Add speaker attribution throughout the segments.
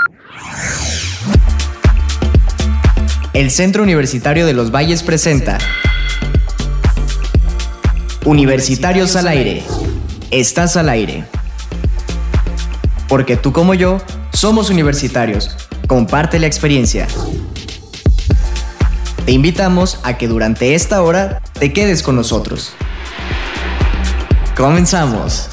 Speaker 1: El Centro Universitario de los Valles presenta Universitarios al Aire. Estás al aire. Porque tú como yo somos universitarios. Comparte la experiencia. Te invitamos a que durante esta hora te quedes con nosotros. Comenzamos.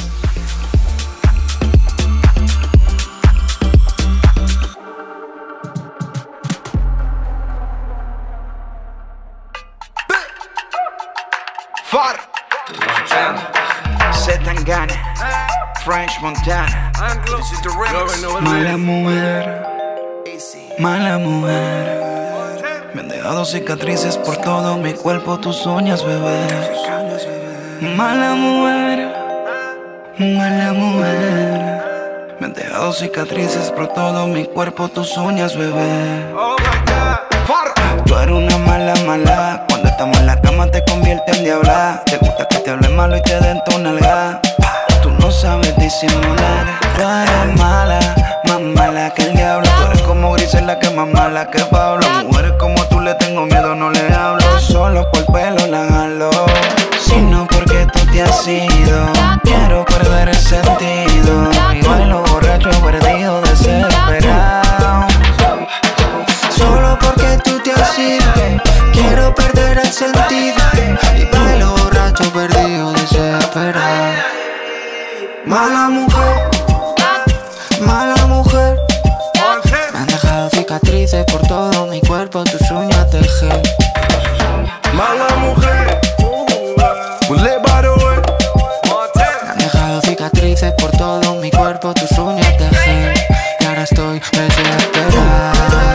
Speaker 2: Zetangana, French Montana. Mala mujer, mala mujer. Me han dejado cicatrices por todo mi cuerpo, tus uñas, bebé. Mala mujer, mala mujer. Me han dejado cicatrices por todo mi cuerpo, tus uñas, bebé. Tú eres una mala, mala. Cuando estamos en la cama te convierte en diabla. Te gusta que te hable malo y te den tu nalga. Tú no sabes disimular. Tú eres mala, más mala que el diablo. Tú eres como Grisela, que más mala que Pablo. Mujeres como tú le tengo miedo, no le hablo. Solo por pelo la jalo. Sino porque tú te has ido. Quiero perder el sentido. Y bailo borracho, perdido, desesperado. Solo porque tú te has ido. Quiero perder el sentido. Y bailo borracho, perdido, desesperado. Mala mujer, mala mujer. Me han dejado cicatrices por todo mi cuerpo, tus uñas de gel. Mala mujer, me han dejado cicatrices por todo mi cuerpo, tus uñas de gel. Y ahora estoy desesperado.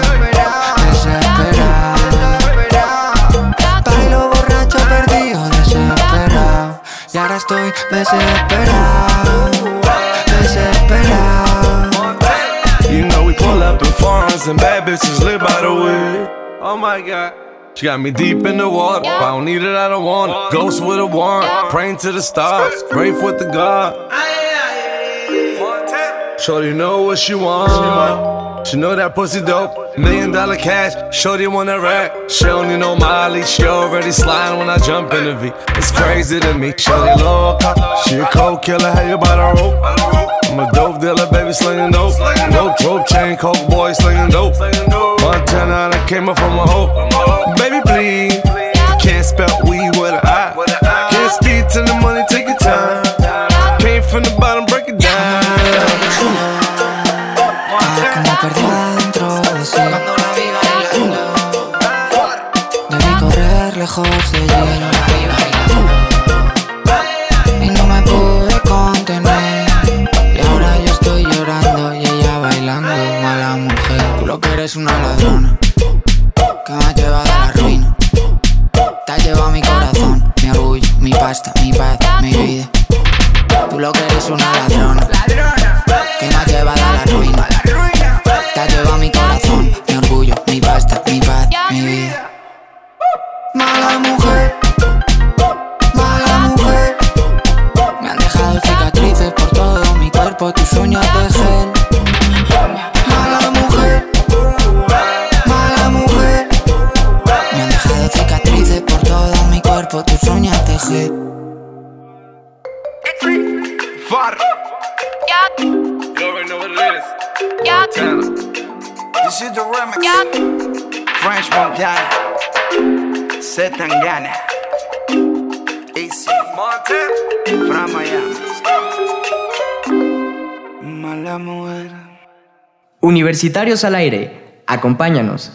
Speaker 2: Bailo borracho, perdido, desesperado. Y ahora estoy desesperado, desesperado.
Speaker 3: You know we pull up in foreigns and bad bitches live by the way. Oh my God. She got me deep in the water. If I don't need it, I don't want it. Ghost with a warrant, praying to the stars, brave with the God. Shorty know what she want. She know that pussy dope. $1 million cash. Shorty wanna rack. She don't need no Molly. She already sliding when I jump in the V. It's crazy to me. Shorty loca. She a cold killer. How you by the rope? I'm a dope dealer, baby, slinging dope. Rope chain, coke boy, slinging dope. Montana, I came up from a hoe. Baby, please. Can't spell weed with an I. Can't speed to the money, take your time. Came from the bottom, break it down.
Speaker 2: Como perdido adentro de sí. Debí correr lejos de hielo. Y no me pude contener. Y ahora yo estoy llorando y ella bailando. Mala mujer, tú lo que eres una ladrona que me ha llevado a la ruina. Te has llevado mi corazón, mi orgullo, mi pasta, mi paz, mi vida. Tú lo que eres una ladrona que me ha llevado a la ruina. Te has llevado mi corazón, mi orgullo, mi pasta, mi paz, mi vida. Mala mujer, mala mujer. Me han dejado cicatrices por todo mi cuerpo, tus uñas de gel. Mala mujer, mala mujer. Me han dejado cicatrices por todo mi cuerpo, tus uñas de gel.
Speaker 3: Far. You already know what it is. Montana.
Speaker 2: This is the remix. French Montana, Zetangana, Easy,
Speaker 3: Montana.
Speaker 2: from Miami. Mala mujer.
Speaker 1: Universitarios al Aire. Acompáñanos.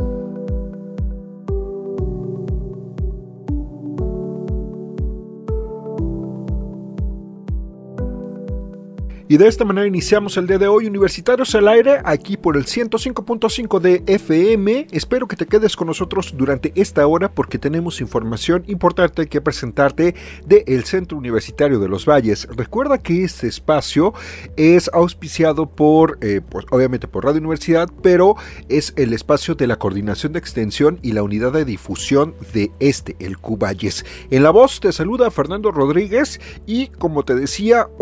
Speaker 4: Y de esta manera iniciamos el día de hoy, Universitarios al Aire, aquí por el 105.5 de FM. Espero que te quedes con nosotros durante esta hora porque tenemos información importante que presentarte del Centro Universitario de los Valles. Recuerda que este espacio es auspiciado por, pues, obviamente por Radio Universidad, pero es el espacio de la Coordinación de Extensión y la Unidad de Difusión de el CUValles. En la voz te saluda Fernando Rodríguez y como te decía, hoy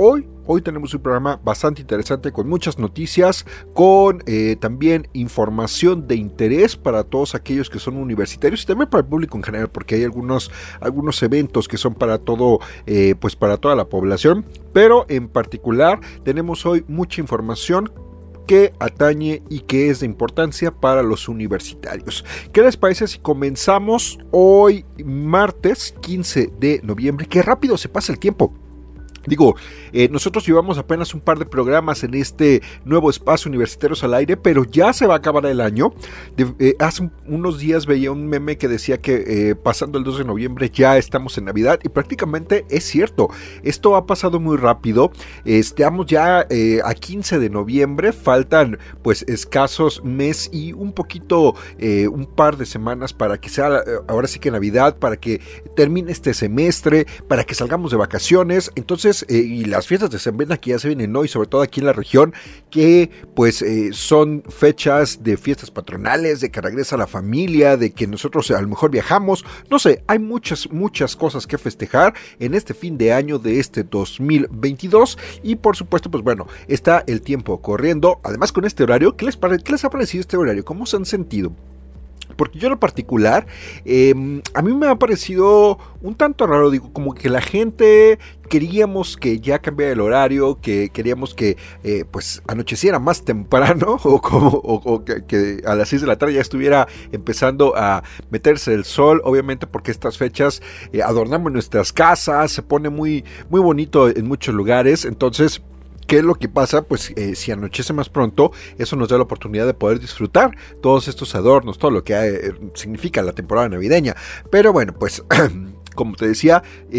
Speaker 4: hoy tenemos un programa bastante interesante con muchas noticias, con también información de interés para todos aquellos que son universitarios y también para el público en general, porque hay algunos eventos que son para todo, pues para toda la población, pero en particular tenemos hoy mucha información que atañe y que es de importancia para los universitarios. ¿Qué les parece si comenzamos hoy martes 15 de noviembre? Qué rápido se pasa el tiempo. Digo, nosotros llevamos apenas un par de programas en este nuevo espacio Universitarios al Aire, pero ya se va a acabar el año. Hace unos días veía un meme que decía que pasando el 2 de noviembre ya estamos en Navidad, y prácticamente es cierto. Esto ha pasado muy rápido. Estamos ya a 15 de noviembre, faltan pues escasos mes y un poquito, un par de semanas para que sea ahora sí que Navidad, para que termine este semestre, para que salgamos de vacaciones. Entonces, y las fiestas de Sembrina que ya se vienen hoy, sobre todo aquí en la región, que pues son fechas de fiestas patronales, de que regresa la familia, de que nosotros a lo mejor viajamos, no sé, hay muchas cosas que festejar en este fin de año de este 2022, y por supuesto, pues bueno, está el tiempo corriendo. Además, con este horario, ¿qué les ha parecido este horario? ¿Cómo se han sentido? Porque yo en lo particular, a mí me ha parecido un tanto raro, digo, como que la gente queríamos que ya cambiara el horario, que queríamos que pues anocheciera más temprano, o que a las 6 de la tarde ya estuviera empezando a meterse el sol, obviamente porque estas fechas adornamos nuestras casas, se pone muy, muy bonito en muchos lugares. Entonces, ¿qué es lo que pasa? Pues si anochece más pronto, eso nos da la oportunidad de poder disfrutar todos estos adornos, todo lo que significa la temporada navideña. Pero bueno, pues como te decía,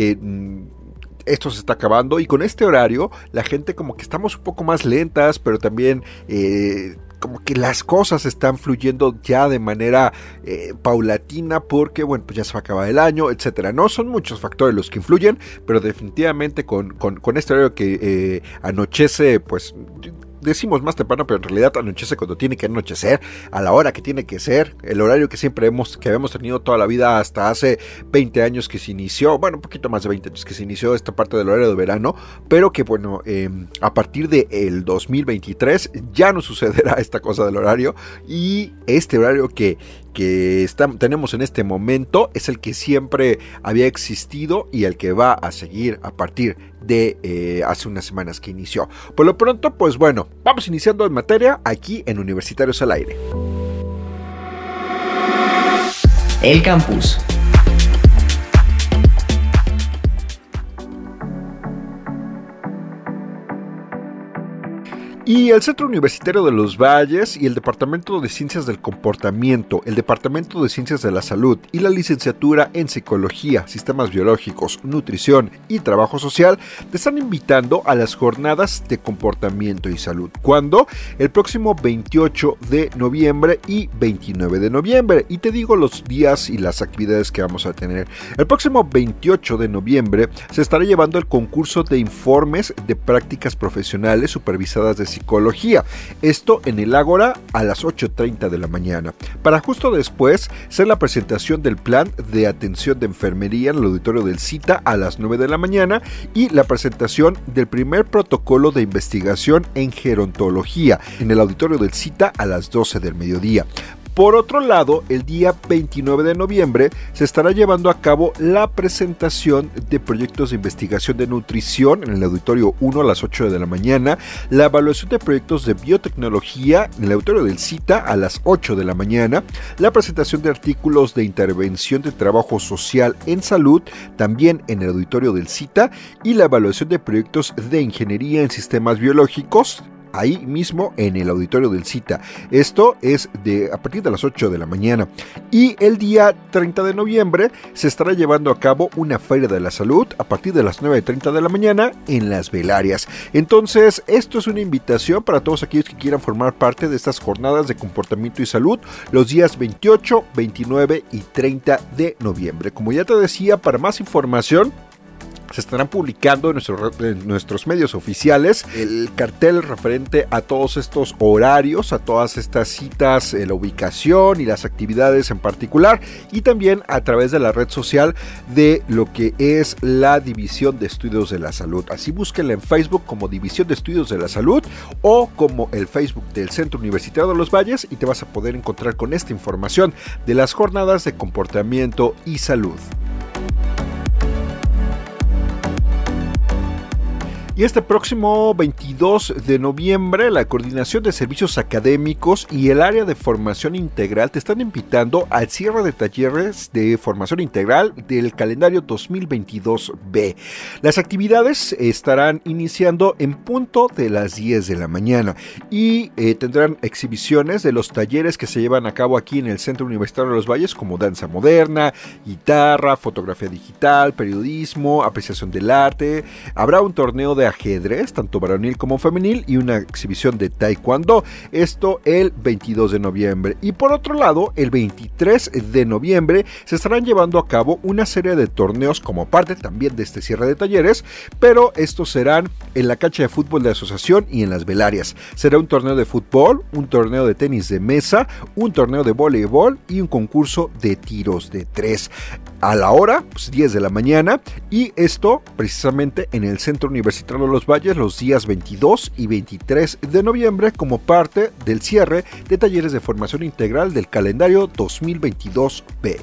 Speaker 4: esto se está acabando, y con este horario la gente como que estamos un poco más lentas, pero también como que las cosas están fluyendo ya de manera paulatina, porque bueno, pues ya se va a acabar el año, etcétera. No son muchos factores los que influyen, pero definitivamente con este horario que anochece, pues decimos más temprano, pero en realidad anochece cuando tiene que anochecer, a la hora que tiene que ser, el horario que siempre habíamos tenido toda la vida, hasta hace 20 años que se inició, bueno, un poquito más de 20 años que se inició esta parte del horario de verano, pero que bueno, a partir del 2023 ya no sucederá esta cosa del horario, y este horario que tenemos en este momento es el que siempre había existido y el que va a seguir a partir de hace unas semanas que inició. Por lo pronto, pues bueno, vamos iniciando en materia aquí en Universitarios al Aire.
Speaker 1: El campus.
Speaker 4: Y el Centro Universitario de los Valles y el Departamento de Ciencias del Comportamiento, el Departamento de Ciencias de la Salud y la Licenciatura en Psicología, Sistemas Biológicos, Nutrición y Trabajo Social te están invitando a las Jornadas de Comportamiento y Salud. ¿Cuándo? El próximo 28 de noviembre y 29 de noviembre. Y te digo los días y las actividades que vamos a tener. El próximo 28 de noviembre se estará llevando el concurso de informes de prácticas profesionales supervisadas de psicología, esto en el Ágora a las 8:30 de la mañana, para justo después ser la presentación del plan de atención de enfermería en el auditorio del CITA a las 9 de la mañana y la presentación del primer protocolo de investigación en gerontología en el auditorio del CITA a las 12 del mediodía. Por otro lado, el día 29 de noviembre se estará llevando a cabo la presentación de proyectos de investigación de nutrición en el Auditorio 1 a las 8 de la mañana, la evaluación de proyectos de biotecnología en el Auditorio del CITA a las 8 de la mañana, la presentación de artículos de intervención de trabajo social en salud también en el Auditorio del CITA y la evaluación de proyectos de ingeniería en sistemas biológicos ahí mismo en el auditorio del CITA. Esto es a partir de las 8 de la mañana. Y el día 30 de noviembre se estará llevando a cabo una feria de la salud a partir de las 9:30 de la mañana en Las Velarias. Entonces, esto es una invitación para todos aquellos que quieran formar parte de estas jornadas de comportamiento y salud los días 28, 29 y 30 de noviembre. Como ya te decía, para más información, se estarán publicando en nuestros medios oficiales el cartel referente a todos estos horarios, a todas estas citas, la ubicación y las actividades en particular, y también a través de la red social de lo que es la División de Estudios de la Salud. Así búsquenla en Facebook como División de Estudios de la Salud o como el Facebook del Centro Universitario de los Valles, y te vas a poder encontrar con esta información de las jornadas de comportamiento y salud. Y este próximo 22 de noviembre, la Coordinación de Servicios Académicos y el Área de Formación Integral te están invitando al cierre de talleres de formación integral del calendario 2022B. Las actividades estarán iniciando en punto de las 10 de la mañana y tendrán exhibiciones de los talleres que se llevan a cabo aquí en el Centro Universitario de los Valles, como danza moderna, guitarra, fotografía digital, periodismo, apreciación del arte. Habrá un torneo de ajedrez, tanto varonil como femenil, y una exhibición de taekwondo, esto el 22 de noviembre. Y por otro lado, el 23 de noviembre se estarán llevando a cabo una serie de torneos como parte también de este cierre de talleres, pero estos serán en la cancha de fútbol de asociación y en las velarias. Será un torneo de fútbol, un torneo de tenis de mesa, un torneo de voleibol y un concurso de tiros de 3. A la hora, 10 de la mañana, y esto precisamente en el Centro Universitario de los Valles los días 22 y 23 de noviembre como parte del cierre de talleres de formación integral del calendario 2022B.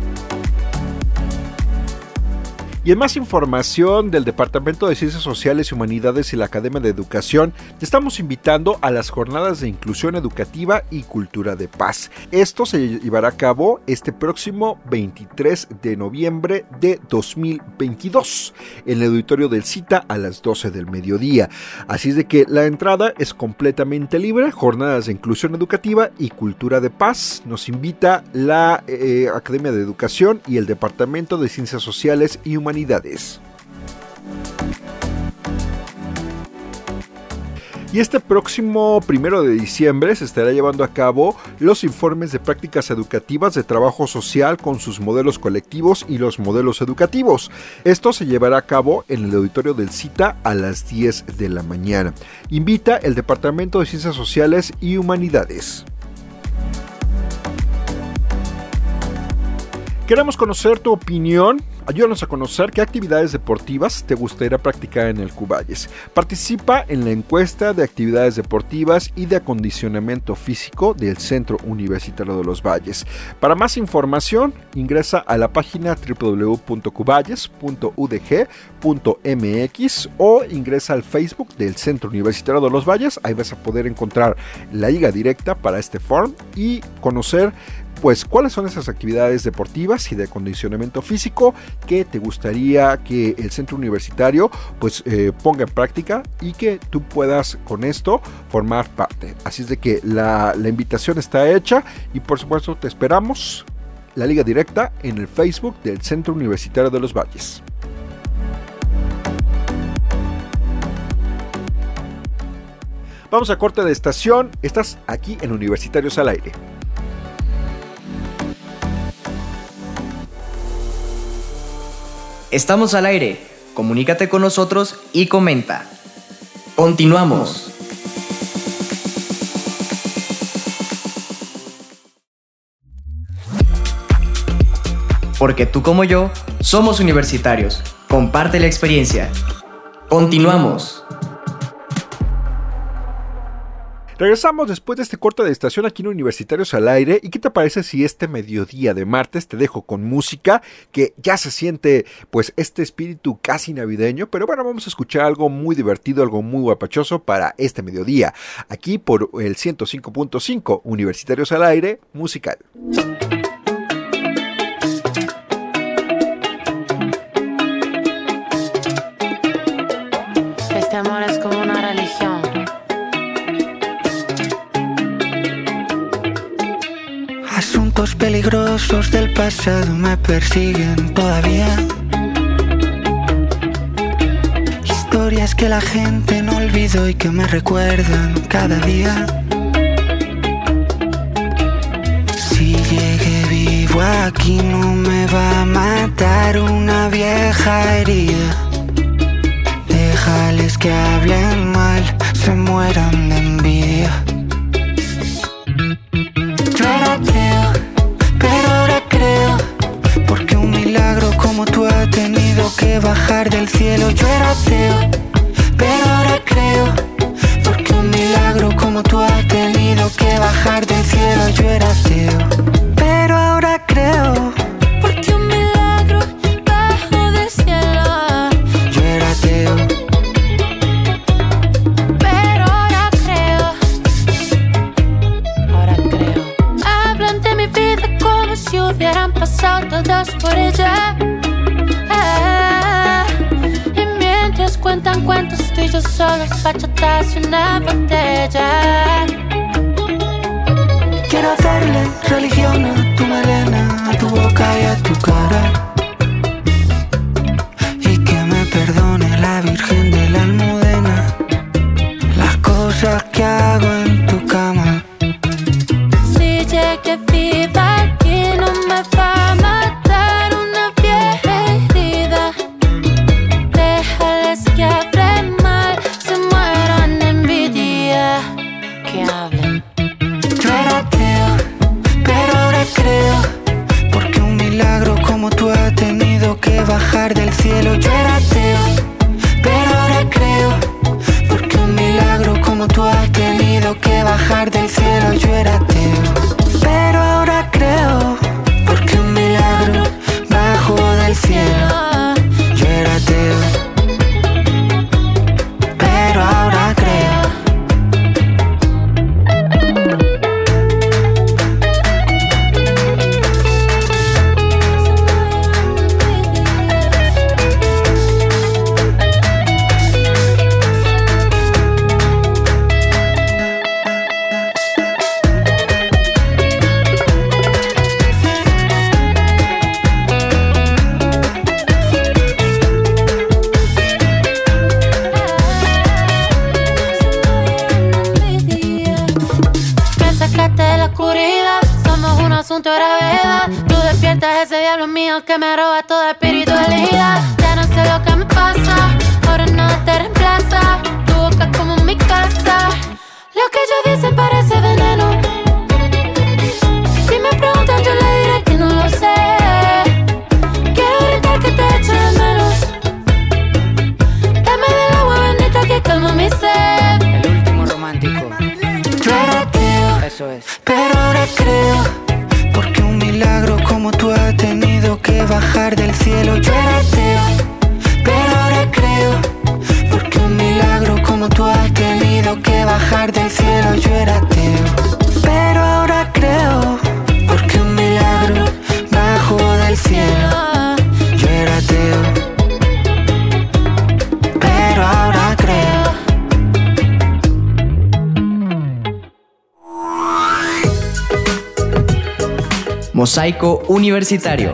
Speaker 4: Y en más información del Departamento de Ciencias Sociales y Humanidades y la Academia de Educación, te estamos invitando a las jornadas de inclusión educativa y cultura de paz. Esto se llevará a cabo este próximo 23 de noviembre de 2022 en el auditorio del CITA a las 12 del mediodía. Así es de que la entrada es completamente libre. Jornadas de inclusión educativa y cultura de paz. Nos invita la Academia de Educación y el Departamento de Ciencias Sociales y Humanidades. Y este próximo 1 de diciembre se estará llevando a cabo los informes de prácticas educativas de trabajo social con sus modelos colectivos y los modelos educativos. Esto se llevará a cabo en el auditorio del CITA a las 10 de la mañana. Invita el Departamento de Ciencias Sociales y Humanidades. Queremos conocer tu opinión. Ayúdanos a conocer qué actividades deportivas te gustaría practicar en el Cuballes. Participa en la encuesta de actividades deportivas y de acondicionamiento físico del Centro Universitario de los Valles. Para más información, ingresa a la página www.cuballes.udg.mx o ingresa al Facebook del Centro Universitario de los Valles. Ahí vas a poder encontrar la liga directa para este forum y conocer cuáles son esas actividades deportivas y de acondicionamiento físico que te gustaría que el centro universitario ponga en práctica y que tú puedas con esto formar parte. Así es de que la invitación está hecha y por supuesto te esperamos la liga directa en el Facebook del Centro Universitario de los Valles. Vamos a corte de estación. Estás aquí en Universitarios al Aire.
Speaker 1: Estamos al aire. Comunícate con nosotros y comenta. Continuamos. Porque tú como yo somos universitarios. Comparte la experiencia. Continuamos.
Speaker 4: Regresamos después de este corte de estación aquí en Universitarios al Aire. ¿Y qué te parece si este mediodía de martes te dejo con música que ya se siente este espíritu casi navideño? Pero bueno, vamos a escuchar algo muy divertido, algo muy guapachoso para este mediodía. Aquí por el 105.5 Universitarios al Aire musical.
Speaker 5: Este amor es como una religión.
Speaker 2: Asuntos peligrosos del pasado me persiguen todavía. Historias que la gente no olvidó y que me recuerdan cada día. Si llegué vivo aquí no me va a matar una vieja herida. que hablen mal se mueran de envidia. Yo era ateo, pero ahora creo, porque un milagro como tú ha tenido que bajar del cielo. Yo era ateo, pero ahora creo, porque un milagro como tú ha tenido que bajar del cielo. Yo era ateo, pero ahora creo,
Speaker 6: porque un milagro bajó del cielo.
Speaker 2: yo era ateo,
Speaker 6: Pero ahora creo. Hablan de mi vida como si hubieran pasado todos por ella. Y mientras cuentan cuentos, tú y yo solos, bachatas y una botella.
Speaker 2: quiero hacerle religión a tu melena, a tu boca y a tu cara, y que me perdone la Virgen de la Almudena las cosas que hago en tu cama.
Speaker 6: Si llegué viva aquí no me va a matar una vieja herida. Déjales que hablen mal, se mueran de envidia. Que hablen.
Speaker 2: Yo era ateo, pero ahora creo, porque un milagro como tú ha tenido que bajar del cielo. Yo era ateo, pero ahora creo, porque un milagro como tú has tenido que bajar del cielo. Yo era ateo, pero ahora creo, porque un milagro bajó del cielo. Yo era ateo, pero ahora creo.
Speaker 6: Me sacaste de la oscuridad, somos un asunto de gravedad. Tú despiertas ese diablo mío que me roba toda espiritualidad. Ya no sé lo que me pasa, ahora nada te reemplaza. Tu boca es como mi casa, lo que ellos dicen parece veneno. Si me preguntan yo le diré que no lo sé. Quiero gritar que te echo de menos. Dame del agua bendita que calma mi sed.
Speaker 7: El último romántico,
Speaker 2: Yo era ateo,
Speaker 7: eso es.
Speaker 2: pero ahora creo, porque un milagro como tú ha tenido que bajar del cielo. Yo era ateo, pero ahora creo, porque un milagro como tú has tenido que bajar del cielo. Yo era ateo, pero ahora creo, porque un milagro bajó del cielo. Yo era ateo, pero ahora creo.
Speaker 1: Mosaico Universitario.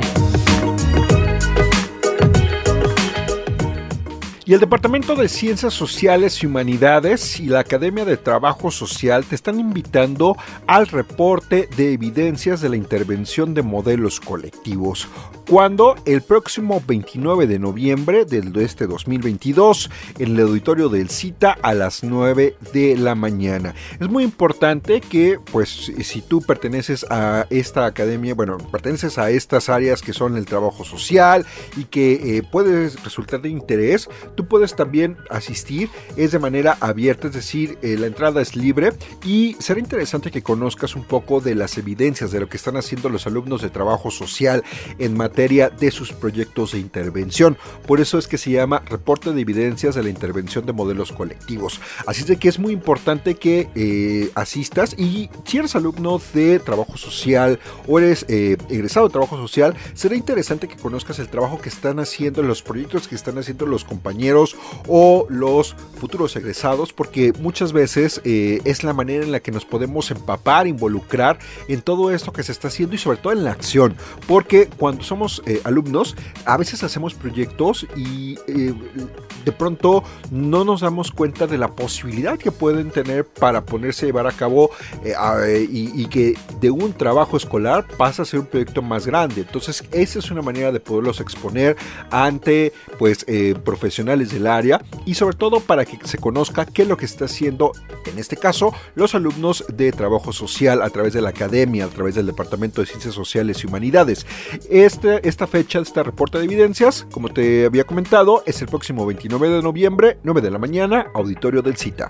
Speaker 4: Y el Departamento de Ciencias Sociales y Humanidades y la Academia de Trabajo Social te están invitando al reporte de evidencias de la intervención de modelos colectivos, cuando el próximo 29 de noviembre de este 2022 en el auditorio del CITA a las 9 de la mañana. Es muy importante que, pues, si tú perteneces a esta academia, bueno, perteneces a estas áreas que son el trabajo social y que puedes resultar de interés, tú puedes también asistir. Es de manera abierta, es decir, la entrada es libre, y será interesante que conozcas un poco de las evidencias de lo que están haciendo los alumnos de trabajo social en materia de sus proyectos de intervención. Por eso es que se llama Reporte de Evidencias de la Intervención de Modelos Colectivos. Así es de que es muy importante que asistas, y si eres alumno de trabajo social o eres egresado de trabajo social, será interesante que conozcas el trabajo que están haciendo, los proyectos que están haciendo los compañeros o los futuros egresados, porque muchas veces es la manera en la que nos podemos empapar, involucrar en todo esto que se está haciendo y sobre todo en la acción, porque cuando somos alumnos a veces hacemos proyectos y de pronto no nos damos cuenta de la posibilidad que pueden tener para ponerse a llevar a cabo y que de un trabajo escolar pasa a ser un proyecto más grande. Entonces esa es una manera de poderlos exponer ante, pues, profesionales profesionales del área y sobre todo para que se conozca qué es lo que está haciendo, en este caso, los alumnos de trabajo social a través de la academia, a través del Departamento de Ciencias Sociales y Humanidades. Esta fecha de este reporte de evidencias, como te había comentado, es el próximo 29 de noviembre, 9 de la mañana, auditorio del CITA.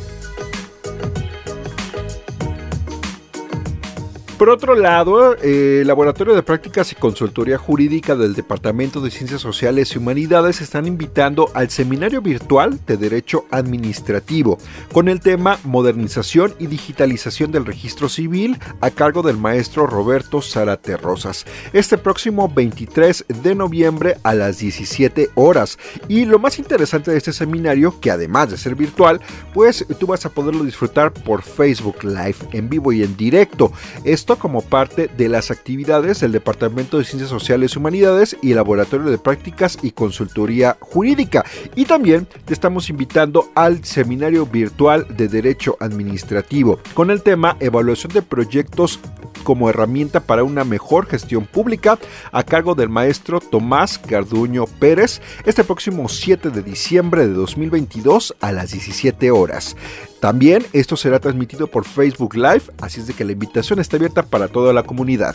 Speaker 4: Por otro lado, el Laboratorio de Prácticas y Consultoría Jurídica del Departamento de Ciencias Sociales y Humanidades están invitando al seminario virtual de Derecho Administrativo con el tema Modernización y Digitalización del Registro Civil a cargo del maestro Roberto Zárate Rosas. Este próximo 23 de noviembre a las 17 horas. Y lo más interesante de este seminario, que además de ser virtual, pues tú vas a poderlo disfrutar por Facebook Live, en vivo y en directo. Esto como parte de las actividades del Departamento de Ciencias Sociales y Humanidades y el Laboratorio de Prácticas y Consultoría Jurídica. Y también te estamos invitando al seminario virtual de Derecho Administrativo con el tema Evaluación de proyectos como herramienta para una mejor gestión pública a cargo del maestro Tomás Garduño Pérez este próximo 7 de diciembre de 2022 a las 17 horas. También esto será transmitido por Facebook Live, así es de que la invitación está abierta para toda la comunidad.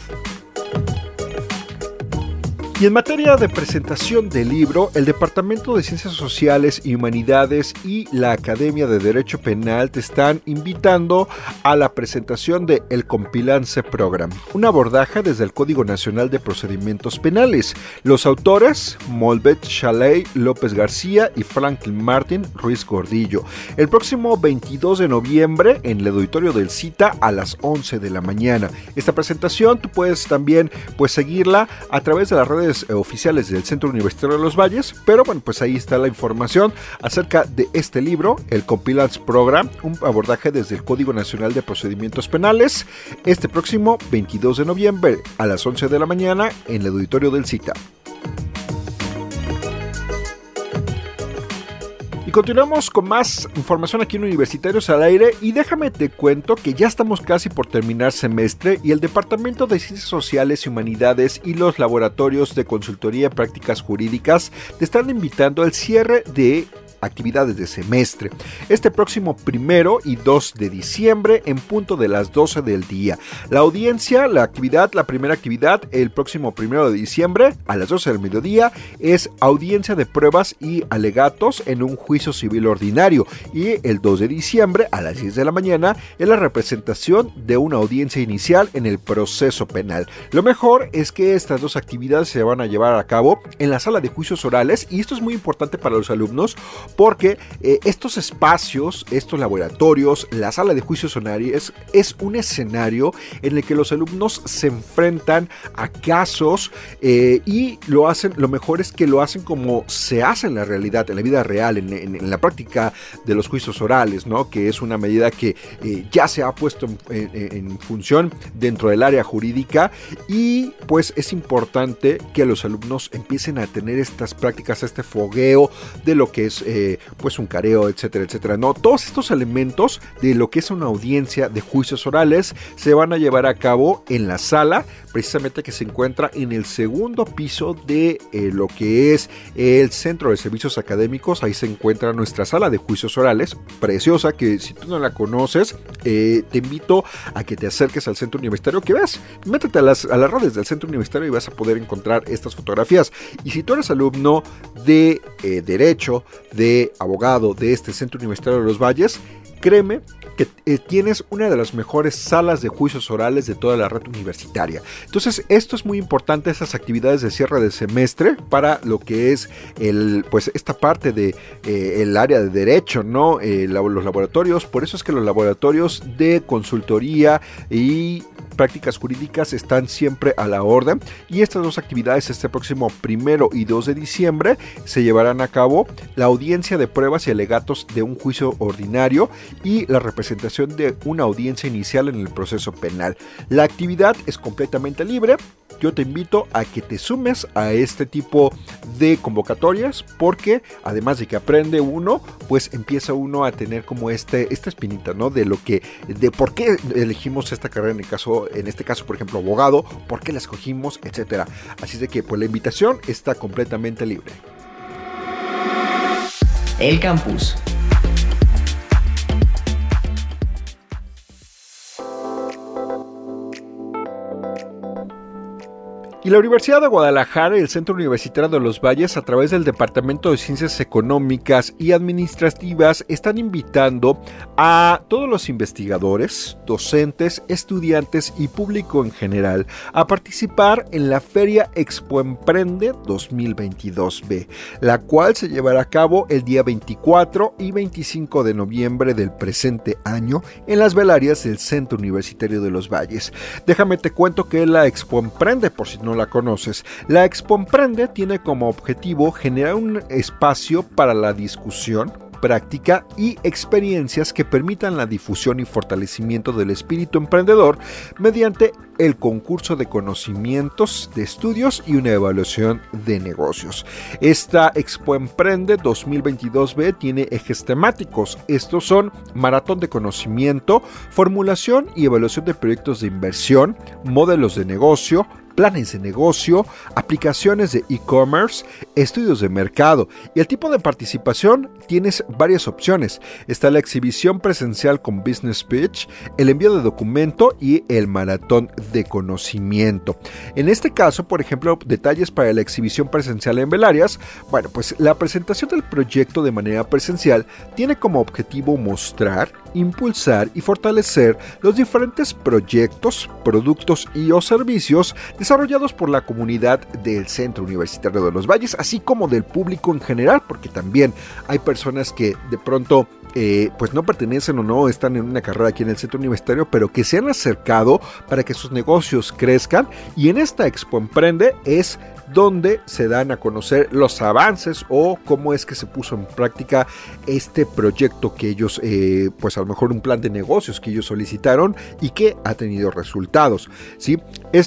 Speaker 4: Y en materia de presentación del libro, el Departamento de Ciencias Sociales y Humanidades y la Academia de Derecho Penal te están invitando a la presentación de El Compilance Program, un abordaje desde el Código Nacional de Procedimientos Penales. Los autores, Molbet Chaley López García y Franklin Martin Ruiz Gordillo. El próximo 22 de noviembre en el auditorio del CITA a las 11 de la mañana. Esta presentación tú puedes también seguirla a través de las redes oficiales del Centro Universitario de los Valles, pero bueno, pues ahí está la información acerca de este libro, el Compilance Program, un abordaje desde el Código Nacional de Procedimientos Penales, este próximo 22 de noviembre a las 11 de la mañana en el auditorio del CITA. Continuamos con más información aquí en Universitarios al Aire y déjame te cuento que ya estamos casi por terminar semestre y el Departamento de Ciencias Sociales y Humanidades y los laboratorios de consultoría y prácticas jurídicas te están invitando al cierre de actividades de semestre. Este próximo 1 y 2 de diciembre en punto de las 12 del día. La audiencia, la primera actividad el próximo 1 de diciembre a las 12 del mediodía es audiencia de pruebas y alegatos en un juicio civil ordinario y el 2 de diciembre a las 10 de la mañana es la representación de una audiencia inicial en el proceso penal. Lo mejor es que estas dos actividades se van a llevar a cabo en la sala de juicios orales y esto es muy importante para los alumnos porque estos espacios, estos laboratorios, la sala de juicios orales es un escenario en el que los alumnos se enfrentan a casos y lo mejor es que lo hacen como se hace en la realidad, en la vida real, en la práctica de los juicios orales, ¿no? Que es una medida que ya se ha puesto en función dentro del área jurídica y pues es importante que los alumnos empiecen a tener estas prácticas, este fogueo de lo que es pues un careo, etcétera, etcétera. No, todos estos elementos de lo que es una audiencia de juicios orales se van a llevar a cabo en la sala, precisamente que se encuentra en el segundo piso de lo que es el Centro de Servicios Académicos. Ahí se encuentra nuestra sala de juicios orales, preciosa, que si tú no la conoces, te invito a que te acerques al Centro Universitario, que veas, métete a las redes del Centro Universitario y vas a poder encontrar estas fotografías. Y si tú eres alumno de Derecho, de abogado de este Centro Universitario de los Valles, créeme que tienes una de las mejores salas de juicios orales de toda la red universitaria. Entonces, esto es muy importante, esas actividades de cierre de semestre para lo que es esta parte de el área de derecho, ¿no? Los laboratorios, por eso es que los laboratorios de consultoría y prácticas jurídicas están siempre a la orden y estas dos actividades este próximo 1 y 2 de diciembre se llevarán a cabo la audiencia de pruebas y alegatos de un juicio ordinario y la representación de una audiencia inicial en el proceso penal. La actividad es completamente libre. Yo te invito a que te sumes a este tipo de convocatorias porque además de que aprende uno, pues empieza uno a tener como esta espinita, ¿no? De por qué elegimos esta carrera en este caso, por ejemplo, abogado, por qué la escogimos, etcétera. Así de que pues la invitación está completamente libre.
Speaker 1: El Campus.
Speaker 4: Y la Universidad de Guadalajara y el Centro Universitario de los Valles, a través del Departamento de Ciencias Económicas y Administrativas, están invitando a todos los investigadores, docentes, estudiantes y público en general a participar en la Feria Expo Emprende 2022B, la cual se llevará a cabo el día 24 y 25 de noviembre del presente año en las Velarias del Centro Universitario de los Valles. Déjame te cuento que la Expo Emprende, por si no la conoces. La Expo Emprende tiene como objetivo generar un espacio para la discusión, práctica y experiencias que permitan la difusión y fortalecimiento del espíritu emprendedor mediante el concurso de conocimientos, de estudios y una evaluación de negocios. Esta Expo Emprende 2022B tiene ejes temáticos. Estos son maratón de conocimiento, formulación y evaluación de proyectos de inversión, modelos de negocio, planes de negocio, aplicaciones de e-commerce, estudios de mercado. Y el tipo de participación tienes varias opciones. Está la exhibición presencial con business pitch, el envío de documento y el maratón de conocimiento. En este caso, por ejemplo, detalles para la exhibición presencial en Velarias. Bueno, pues la presentación del proyecto de manera presencial tiene como objetivo mostrar, impulsar y fortalecer los diferentes proyectos, productos y o servicios desarrollados por la comunidad del Centro Universitario de los Valles, así como del público en general, porque también hay personas que de pronto pues no pertenecen o no están en una carrera aquí en el Centro Universitario, pero que se han acercado para que sus negocios crezcan, y en esta Expo Emprende es donde se dan a conocer los avances o cómo es que se puso en práctica este proyecto que ellos, pues a lo mejor un plan de negocios que ellos solicitaron y que ha tenido resultados, ¿sí?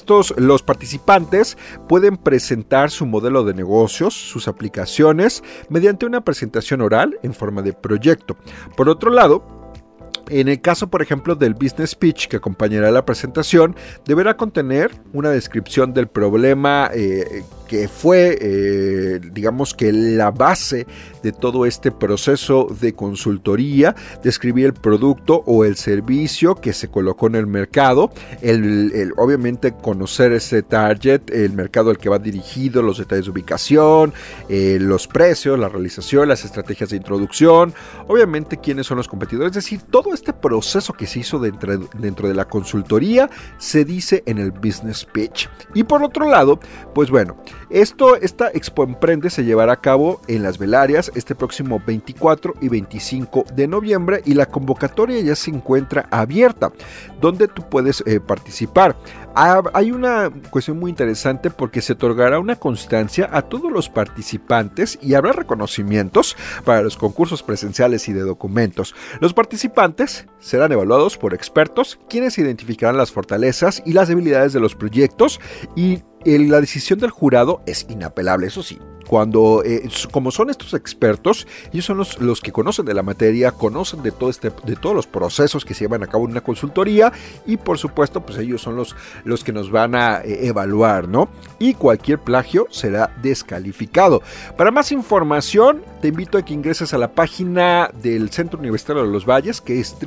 Speaker 4: Los participantes pueden presentar su modelo de negocios, sus aplicaciones, mediante una presentación oral en forma de proyecto. Por otro lado, en el caso, por ejemplo, del business pitch que acompañará la presentación, deberá contener una descripción del problema que fue, digamos que la base de todo este proceso de consultoría, describir el producto o el servicio que se colocó en el mercado, obviamente conocer ese target, el mercado al que va dirigido, los detalles de ubicación, los precios, la realización, las estrategias de introducción, obviamente quiénes son los competidores, es decir, todo este proceso que se hizo dentro de la consultoría se dice en el business pitch. Y por otro lado, pues bueno, esta Expo Emprende se llevará a cabo en las Velarias este próximo 24 y 25 de noviembre y la convocatoria ya se encuentra abierta, donde tú puedes participar. Hay una cuestión muy interesante porque se otorgará una constancia a todos los participantes y habrá reconocimientos para los concursos presenciales y de documentos. Los participantes serán evaluados por expertos, quienes identificarán las fortalezas y las debilidades de los proyectos, y la decisión del jurado es inapelable, eso sí. Como son estos expertos, ellos son los que conocen de la materia, conocen de todos los procesos que se llevan a cabo en una consultoría, y por supuesto, pues ellos son los que nos van a evaluar, ¿no? Y cualquier plagio será descalificado. Para más información, te invito a que ingreses a la página del Centro Universitario de los Valles, que es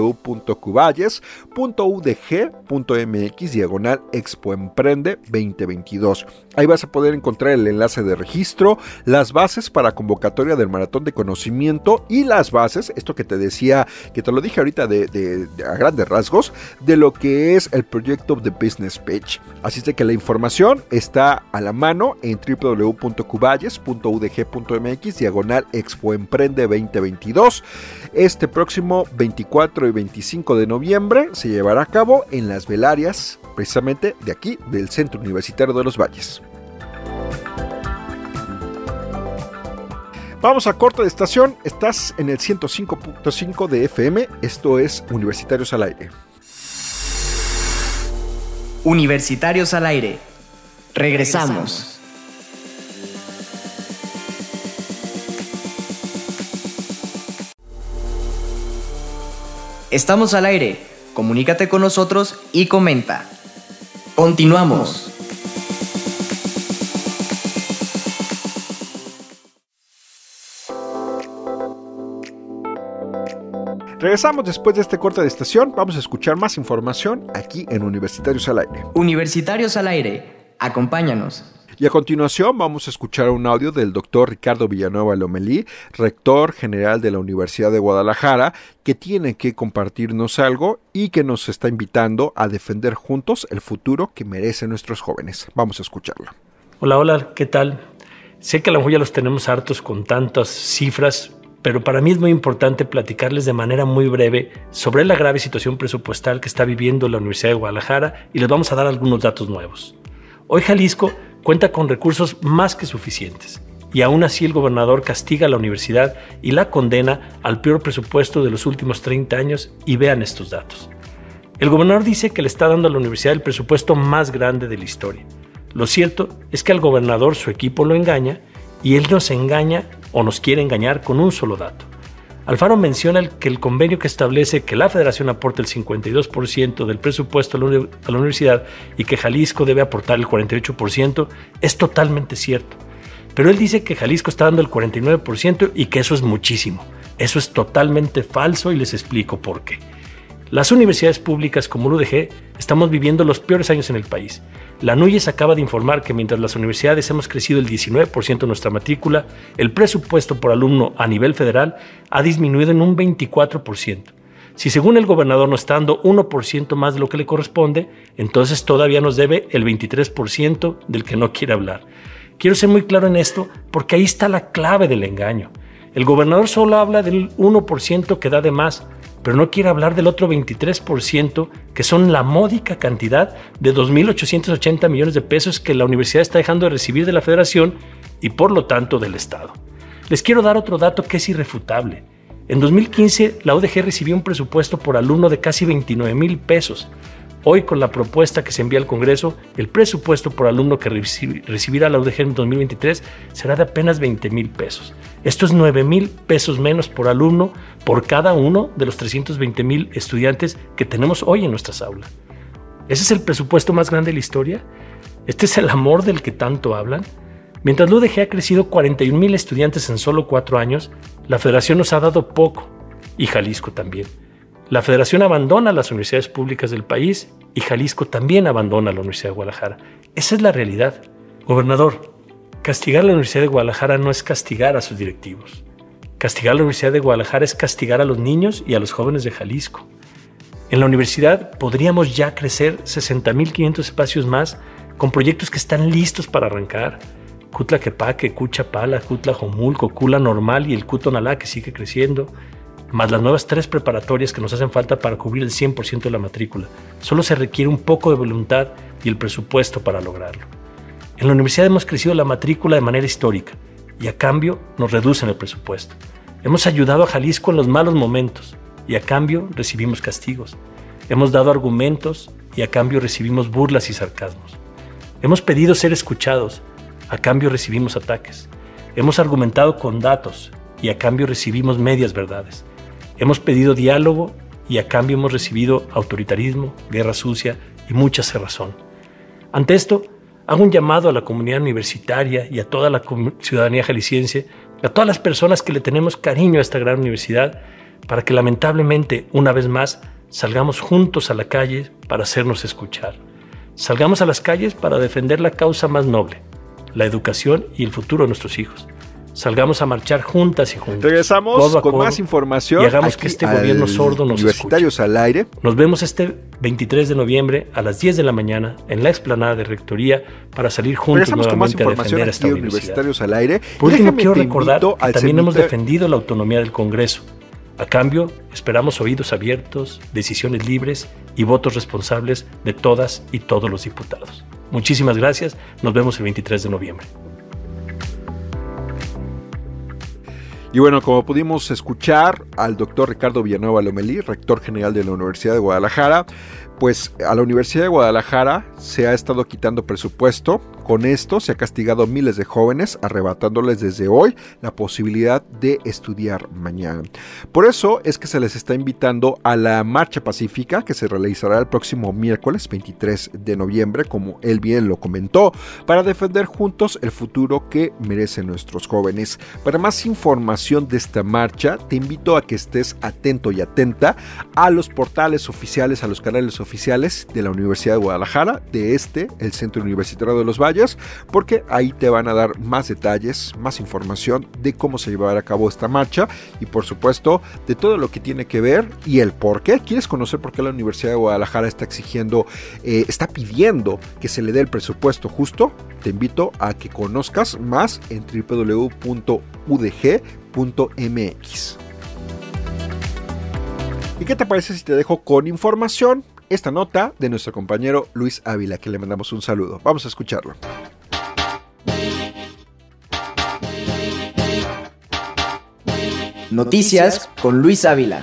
Speaker 4: www.cuvalles.udg.mx/Expo Emprende 2022. Ahí vas a poder encontrar el enlace de registro, las bases para convocatoria del maratón de conocimiento y las bases, esto que te decía, que te lo dije ahorita a grandes rasgos, de lo que es el proyecto de Business Pitch. Así es de que la información está a la mano en www.cuvalles.udg.mx/Expo Emprende 2022. Este próximo 24 y 25 de noviembre se llevará a cabo en las Velarias, precisamente de aquí, del Centro Universitario de los Valles. Vamos a corte de estación, estás en el 105.5 de FM, esto es Universitarios al Aire.
Speaker 1: Universitarios al Aire. Regresamos. Estamos al aire. Comunícate con nosotros y comenta. Continuamos.
Speaker 4: Regresamos después de este corte de estación. Vamos a escuchar más información aquí en Universitarios al Aire.
Speaker 1: Universitarios al Aire, acompáñanos.
Speaker 4: Y a continuación vamos a escuchar un audio del doctor Ricardo Villanueva Lomelí, rector general de la Universidad de Guadalajara, que tiene que compartirnos algo y que nos está invitando a defender juntos el futuro que merecen nuestros jóvenes. Vamos a escucharlo.
Speaker 7: Hola, ¿qué tal? Sé que a lo mejor ya los tenemos hartos con tantas cifras, pero para mí es muy importante platicarles de manera muy breve sobre la grave situación presupuestal que está viviendo la Universidad de Guadalajara y les vamos a dar algunos datos nuevos. Hoy Jalisco cuenta con recursos más que suficientes y aún así el gobernador castiga a la universidad y la condena al peor presupuesto de los últimos 30 años y vean estos datos. El gobernador dice que le está dando a la universidad el presupuesto más grande de la historia. Lo cierto es que al gobernador su equipo lo engaña y él nos engaña o nos quiere engañar con un solo dato. Alfaro menciona que el convenio que establece que la federación aporta el 52% del presupuesto a la universidad y que Jalisco debe aportar el 48% es totalmente cierto. Pero él dice que Jalisco está dando el 49% y que eso es muchísimo. Eso es totalmente falso y les explico por qué. Las universidades públicas como la UDG estamos viviendo los peores años en el país. La NUYES acaba de informar que mientras las universidades hemos crecido el 19% en nuestra matrícula, el presupuesto por alumno a nivel federal ha disminuido en un 24%. Si según el gobernador nos está dando 1% más de lo que le corresponde, entonces todavía nos debe el 23% del que no quiere hablar. Quiero ser muy claro en esto porque ahí está la clave del engaño. El gobernador solo habla del 1% que da de más, pero no quiere hablar del otro 23%, que son la módica cantidad de 2.880 millones de pesos que la universidad está dejando de recibir de la federación y por lo tanto del Estado. Les quiero dar otro dato que es irrefutable. En 2015, la UDG recibió un presupuesto por alumno de casi 29,000 pesos. Hoy, con la propuesta que se envía al Congreso, el presupuesto por alumno que recibirá la UDG en 2023 será de apenas 20,000 pesos. Esto es 9,000 pesos menos por alumno por cada uno de los 320,000 estudiantes que tenemos hoy en nuestras aulas. ¿Ese es el presupuesto más grande de la historia? ¿Este es el amor del que tanto hablan? Mientras la UDG ha crecido 41,000 estudiantes en solo 4 años, la Federación nos ha dado poco, y Jalisco también. La Federación abandona las universidades públicas del país y Jalisco también abandona la Universidad de Guadalajara. Esa es la realidad. Gobernador, castigar a la Universidad de Guadalajara no es castigar a sus directivos. Castigar a la Universidad de Guadalajara es castigar a los niños y a los jóvenes de Jalisco. En la universidad podríamos ya crecer 60,500 espacios más con proyectos que están listos para arrancar. Cutlaquepaque, Cuchapala, Cutlajomulco, Cula Normal y el Cutonalá que sigue creciendo, más las nuevas 3 preparatorias que nos hacen falta para cubrir el 100% de la matrícula. Solo se requiere un poco de voluntad y el presupuesto para lograrlo. En la universidad hemos crecido la matrícula de manera histórica y a cambio nos reducen el presupuesto. Hemos ayudado a Jalisco en los malos momentos y a cambio recibimos castigos. Hemos dado argumentos y a cambio recibimos burlas y sarcasmos. Hemos pedido ser escuchados, a cambio recibimos ataques. Hemos argumentado con datos y a cambio recibimos medias verdades. Hemos pedido diálogo y a cambio hemos recibido autoritarismo, guerra sucia y mucha cerrazón. Ante esto, hago un llamado a la comunidad universitaria y a toda la ciudadanía jalisciense, a todas las personas que le tenemos cariño a esta gran universidad, para que lamentablemente, una vez más, salgamos juntos a la calle para hacernos escuchar. Salgamos a las calles para defender la causa más noble, la educación y el futuro de nuestros hijos. Salgamos a marchar juntas y juntos.
Speaker 4: Regresamos con más información.
Speaker 7: Y hagamos que este gobierno sordo nos
Speaker 4: Universitarios
Speaker 7: escuche.
Speaker 4: al Aire.
Speaker 7: Nos vemos este 23 de noviembre a las 10 de la mañana en la explanada de Rectoría para salir juntos nuevamente a defender esta universidad.
Speaker 4: Universitarios al Aire.
Speaker 7: Por último, quiero recordar que también hemos defendido la autonomía del Congreso. A cambio, esperamos oídos abiertos, decisiones libres y votos responsables de todas y todos los diputados. Muchísimas gracias. Nos vemos el 23 de noviembre.
Speaker 4: Y bueno, como pudimos escuchar al doctor Ricardo Villanueva Lomelí, rector general de la Universidad de Guadalajara, pues a la Universidad de Guadalajara se ha estado quitando presupuesto. Con esto se ha castigado a miles de jóvenes, arrebatándoles desde hoy la posibilidad de estudiar mañana. Por eso es que se les está invitando a la marcha pacífica que se realizará el próximo miércoles 23 de noviembre, como él bien lo comentó, para defender juntos el futuro que merecen nuestros jóvenes. Para más información de esta marcha, te invito a que estés atento y atenta a los portales oficiales, a los canales oficiales de la Universidad de Guadalajara, el Centro Universitario de los Valles, porque ahí te van a dar más detalles, más información de cómo se llevará a cabo esta marcha y por supuesto de todo lo que tiene que ver y el por qué. ¿Quieres conocer por qué la Universidad de Guadalajara está pidiendo que se le dé el presupuesto justo? Te invito a que conozcas más en www.udg.mx. ¿Y qué te parece si te dejo con información? Esta nota de nuestro compañero Luis Ávila, que le mandamos un saludo. Vamos a escucharlo.
Speaker 1: Noticias con Luis Ávila.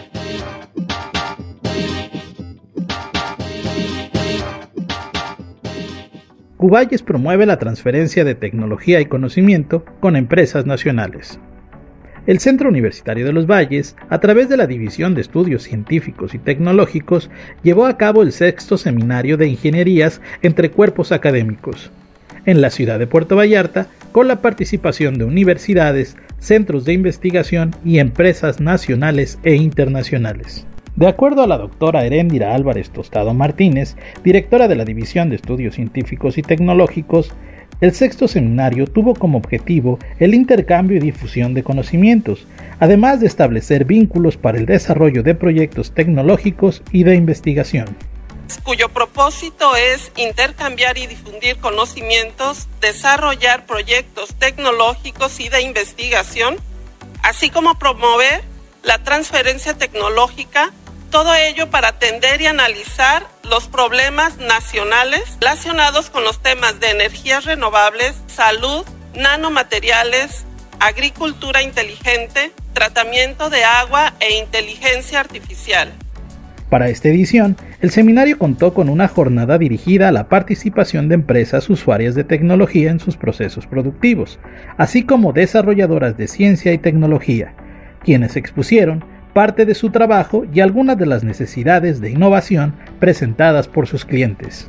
Speaker 8: Cuballes promueve la transferencia de tecnología y conocimiento con empresas nacionales. El Centro Universitario de los Valles, a través de la División de Estudios Científicos y Tecnológicos, llevó a cabo el 6º Seminario de Ingenierías entre Cuerpos Académicos, en la ciudad de Puerto Vallarta, con la participación de universidades, centros de investigación y empresas nacionales e internacionales. De acuerdo a la doctora Heréndira Álvarez Tostado Martínez, directora de la División de Estudios Científicos y Tecnológicos, el 6º seminario tuvo como objetivo el intercambio y difusión de conocimientos, además de establecer vínculos para el desarrollo de proyectos tecnológicos y de investigación,
Speaker 9: cuyo propósito es intercambiar y difundir conocimientos, desarrollar proyectos tecnológicos y de investigación, así como promover la transferencia tecnológica. Todo ello para atender y analizar los problemas nacionales relacionados con los temas de energías renovables, salud, nanomateriales, agricultura inteligente, tratamiento de agua e inteligencia artificial.
Speaker 8: Para esta edición, el seminario contó con una jornada dirigida a la participación de empresas usuarias de tecnología en sus procesos productivos, así como desarrolladoras de ciencia y tecnología, quienes expusieron parte de su trabajo y algunas de las necesidades de innovación presentadas por sus clientes.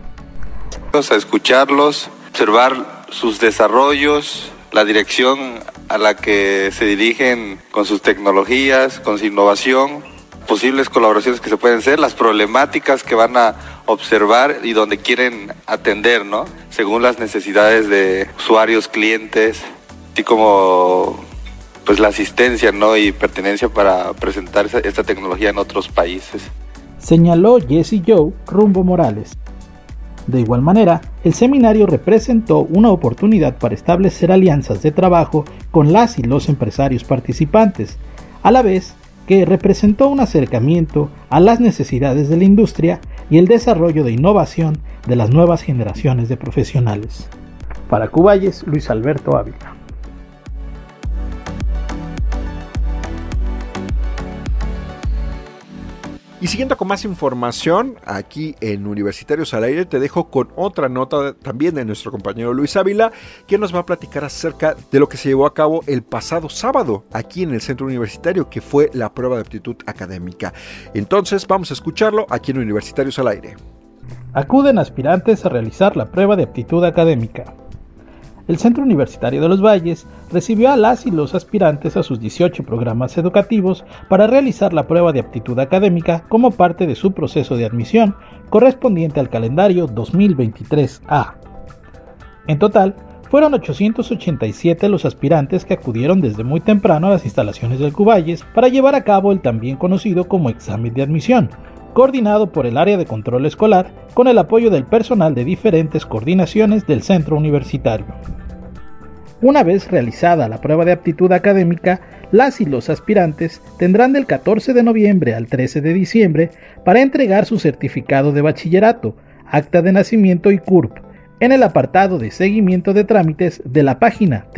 Speaker 10: A escucharlos, observar sus desarrollos, la dirección a la que se dirigen con sus tecnologías, con su innovación, posibles colaboraciones que se pueden hacer, las problemáticas que van a observar y donde quieren atender, ¿no? Según las necesidades de usuarios, clientes, así como pues la asistencia, ¿no? Y pertenencia para presentar esta tecnología en otros países.
Speaker 8: Señaló Jesse Joe Rumbo Morales. De igual manera, el seminario representó una oportunidad para establecer alianzas de trabajo con las y los empresarios participantes, a la vez que representó un acercamiento a las necesidades de la industria y el desarrollo de innovación de las nuevas generaciones de profesionales. Para Cuballes, Luis Alberto Ávila.
Speaker 4: Y siguiendo con más información, aquí en Universitarios al Aire te dejo con otra nota también de nuestro compañero Luis Ávila, que nos va a platicar acerca de lo que se llevó a cabo el pasado sábado aquí en el Centro Universitario, que fue la prueba de aptitud académica. Entonces vamos a escucharlo aquí en Universitarios al Aire.
Speaker 8: Acuden aspirantes a realizar la prueba de aptitud académica. El Centro Universitario de los Valles recibió a las y los aspirantes a sus 18 programas educativos para realizar la prueba de aptitud académica como parte de su proceso de admisión correspondiente al calendario 2023A. En total, fueron 887 los aspirantes que acudieron desde muy temprano a las instalaciones del Cuballes para llevar a cabo el también conocido como examen de admisión, coordinado por el área de control escolar con el apoyo del personal de diferentes coordinaciones del centro universitario. Una vez realizada la prueba de aptitud académica, las y los aspirantes tendrán del 14 de noviembre al 13 de diciembre para entregar su certificado de bachillerato, acta de nacimiento y CURP en el apartado de seguimiento de trámites de la página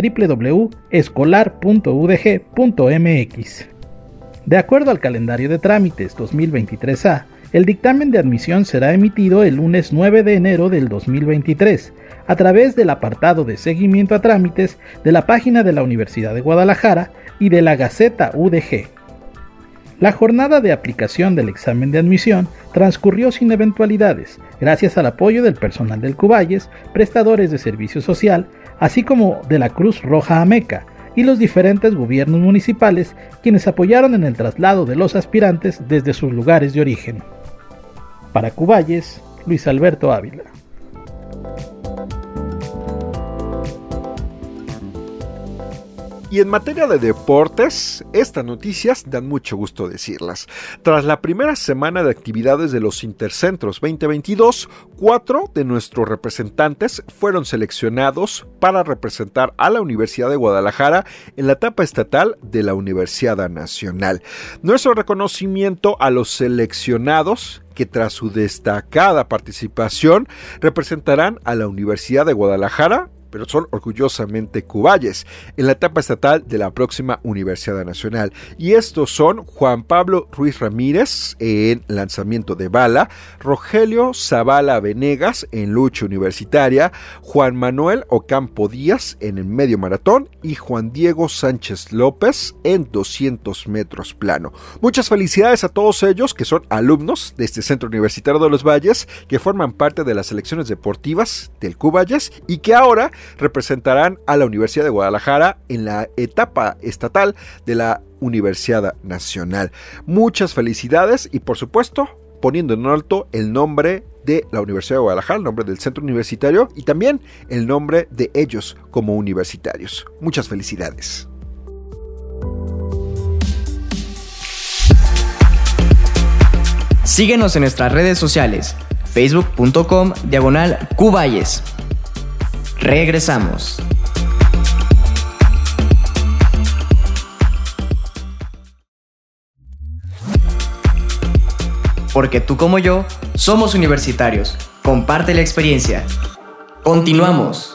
Speaker 8: www.escolar.udg.mx. De acuerdo al calendario de trámites 2023A, El dictamen de admisión será emitido el lunes 9 de enero del 2023 a través del apartado de seguimiento a trámites de la página de la Universidad de Guadalajara y de la Gaceta UDG. La jornada de aplicación del examen de admisión transcurrió sin eventualidades, gracias al apoyo del personal del Cuballes, prestadores de servicio social, así como de la Cruz Roja Ameca y los diferentes gobiernos municipales, quienes apoyaron en el traslado de los aspirantes desde sus lugares de origen. Para Cuballes, Luis Alberto Ávila.
Speaker 4: Y en materia de deportes, estas noticias dan mucho gusto decirlas. Tras la primera semana de actividades de los Intercentros 2022, 4 de nuestros representantes fueron seleccionados para representar a la Universidad de Guadalajara en la etapa estatal de la Universidad Nacional. Nuestro reconocimiento a los seleccionados, que tras su destacada participación representarán a la Universidad de Guadalajara, pero son orgullosamente Cuballes, en la etapa estatal de la próxima Universidad Nacional. Y estos son Juan Pablo Ruiz Ramírez en lanzamiento de bala, Rogelio Zavala Venegas en lucha universitaria, Juan Manuel Ocampo Díaz en el medio maratón y Juan Diego Sánchez López en 200 metros plano. Muchas felicidades a todos ellos que son alumnos de este Centro Universitario de los Valles, que forman parte de las selecciones deportivas del Cuballes y que ahora representarán a la Universidad de Guadalajara en la etapa estatal de la Universidad Nacional. Muchas felicidades y por supuesto poniendo en alto el nombre de la Universidad de Guadalajara, el nombre del centro universitario y también el nombre de ellos como universitarios. Muchas felicidades.
Speaker 1: Síguenos en nuestras redes sociales, facebook.com/Cuballes. Regresamos. Porque tú como yo somos universitarios. Comparte la experiencia. Continuamos.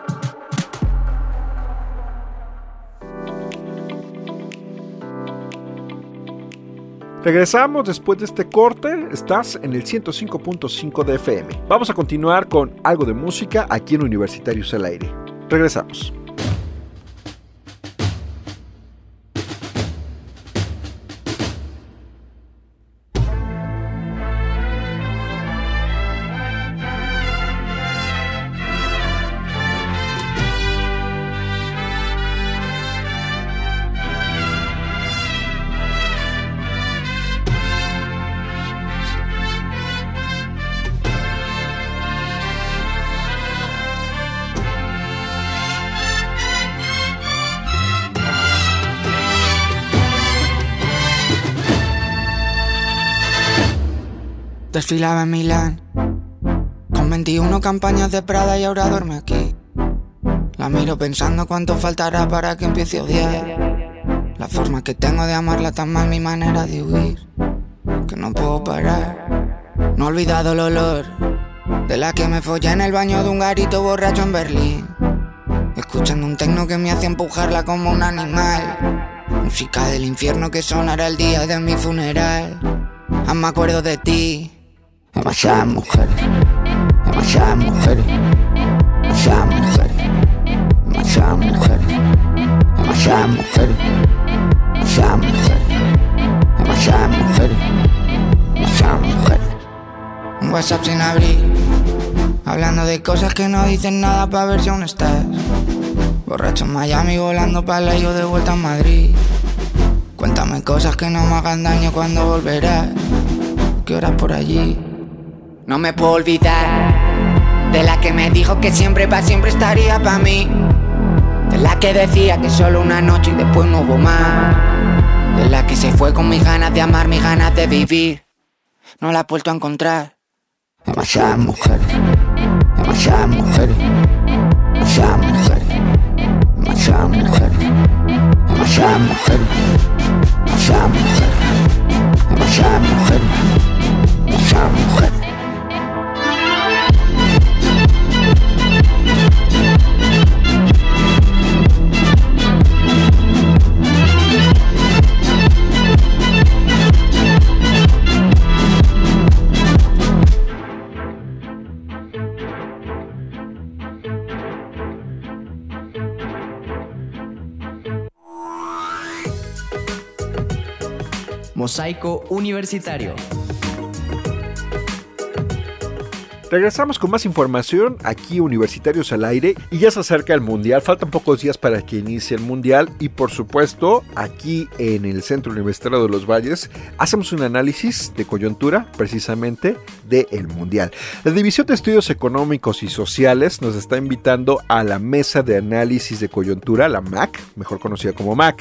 Speaker 4: Regresamos después de este corte, estás en el 105.5 de FM. Vamos a continuar con algo de música aquí en Universitarios al Aire. Regresamos.
Speaker 11: Desfilaba en Milán con 21 campañas de Prada y ahora duerme aquí. La miro pensando cuánto faltará para que empiece a odiar. La forma que tengo de amarla tan mal, mi manera de huir, que no puedo parar. No he olvidado el olor de la que me follé en el baño de un garito borracho en Berlín, escuchando un tecno que me hacía empujarla como un animal. Música del infierno que sonará el día de mi funeral. Aún me acuerdo de ti. Demasiadas mujeres, demasiadas mujeres, demasiadas mujeres, demasiadas mujeres, demasiadas mujeres, demasiadas mujeres, demasiadas mujeres, demasiadas mujeres. Un WhatsApp sin abrir, hablando de cosas que no dicen nada pa' ver si aún estás. Borracho en Miami, volando pa' la yo de vuelta a Madrid. Cuéntame cosas que no me hagan daño cuando volverás. ¿Qué horas por allí? No me puedo olvidar de la que me dijo que siempre pa' siempre estaría pa' mí, de la que decía que solo una noche y después no hubo más, de la que se fue con mis ganas de amar, mis ganas de vivir. No la he vuelto a encontrar. Demasiadas mujeres, demasiadas mujeres, demasiadas mujeres, demasiadas mujeres, demasiadas mujeres, demasiadas mujeres, demasiadas mujeres, demasiadas mujeres.
Speaker 1: Mosaico Universitario.
Speaker 4: Regresamos con más información aquí Universitarios al Aire y ya se acerca el Mundial, faltan pocos días para que inicie el Mundial y por supuesto aquí en el Centro Universitario de los Valles hacemos un análisis de coyuntura precisamente del Mundial. La División de Estudios Económicos y Sociales nos está invitando a la Mesa de Análisis de Coyuntura, la MAC, mejor conocida como MAC,